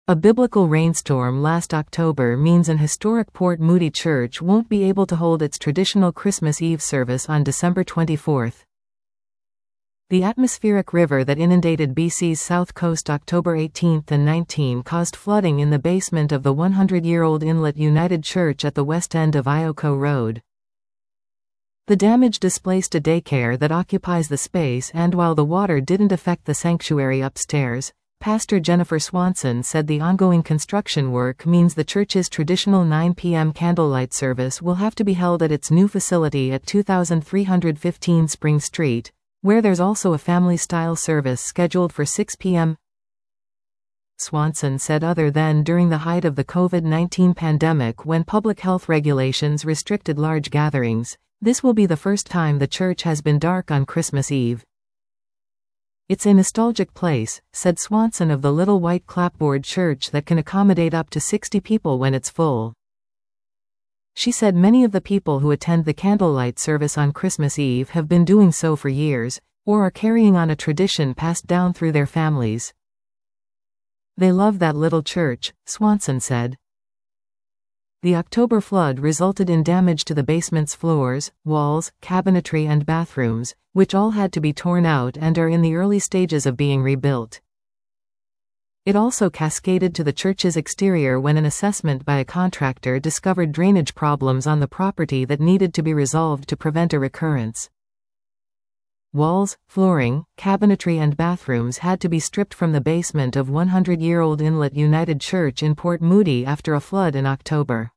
A biblical rainstorm last October means an historic Port Moody church won't be able to hold its traditional Christmas Eve service on December 24. The atmospheric river that inundated BC's south coast October 18 and 19 caused flooding in the basement of the 100-year-old Inlet United Church at the west end of Ioko Road. The damage displaced a daycare that occupies the space, and while the water didn't affect the sanctuary upstairs, Pastor Jennifer Swanson said the ongoing construction work means the church's traditional 9 p.m. candlelight service will have to be held at its new facility at 2315 Spring Street, where there's also a family-style service scheduled for 6 p.m. Swanson said other than during the height of the COVID-19 pandemic when public health regulations restricted large gatherings, this will be the first time the church has been dark on Christmas Eve. It's a nostalgic place, said Swanson of the Little White Clapboard Church that can accommodate up to 60 people when it's full. She said many of the people who attend the candlelight service on Christmas Eve have been doing so for years, or are carrying on a tradition passed down through their families. They love that little church, Swanson said. The October flood resulted in damage to the basement's floors, walls, cabinetry and bathrooms, which all had to be torn out and are in the early stages of being rebuilt. It also cascaded to the church's exterior when an assessment by a contractor discovered drainage problems on the property that needed to be resolved to prevent a recurrence. Walls, flooring, cabinetry and bathrooms had to be stripped from the basement of 100-year-old Inlet United Church in Port Moody after a flood in October.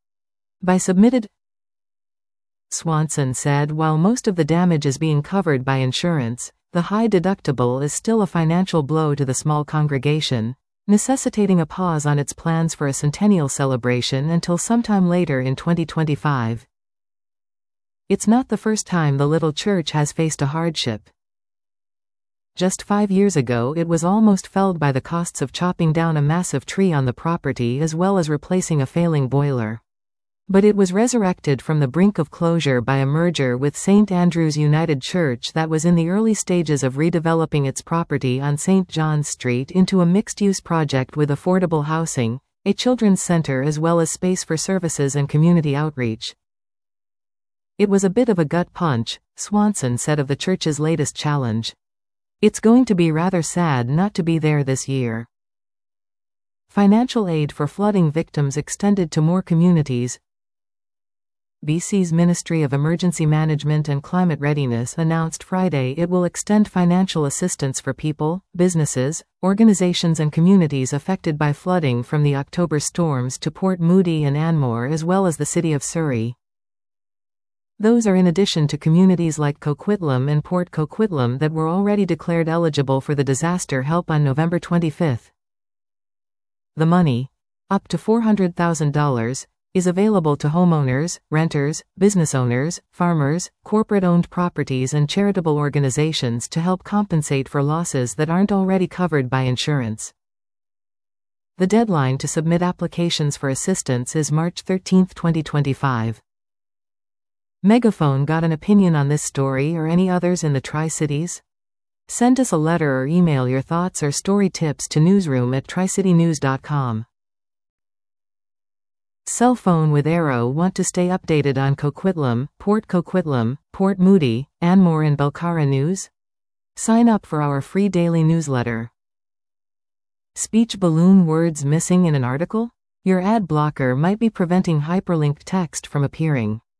Swanson said while most of the damage is being covered by insurance, the high deductible is still a financial blow to the small congregation, necessitating a pause on its plans for a centennial celebration until sometime later in 2025. It's not the first time the little church has faced a hardship. Just 5 years ago it was almost felled by the costs of chopping down a massive tree on the property as well as replacing a failing boiler. But it was resurrected from the brink of closure by a merger with St. Andrew's United Church that was in the early stages of redeveloping its property on St. John's Street into a mixed-use project with affordable housing, a children's center as well as space for services and community outreach. It was a bit of a gut punch, Swanson said of the church's latest challenge. It's going to be rather sad not to be there this year. Financial aid for flooding victims extended to more communities. BC's Ministry of Emergency Management and Climate Readiness announced Friday it will extend financial assistance for people, businesses, organizations and communities affected by flooding from the October storms to Port Moody and Anmore as well as the city of Surrey. Those are in addition to communities like Coquitlam and Port Coquitlam that were already declared eligible for the disaster help on November 25. The money, up to $400,000, is available to homeowners, renters, business owners, farmers, corporate-owned properties and charitable organizations to help compensate for losses that aren't already covered by insurance. The deadline to submit applications for assistance is March 13, 2025. Megaphone got an opinion on this story or any others in the Tri-Cities? Send us a letter or email your thoughts or story tips to newsroom@tricitynews.com. Cell phone with Arrow want to stay updated on Coquitlam, Port Moody, Anmore and Belcarra news? Sign up for our free daily newsletter. Speech balloon words missing in an article? Your ad blocker might be preventing hyperlinked text from appearing.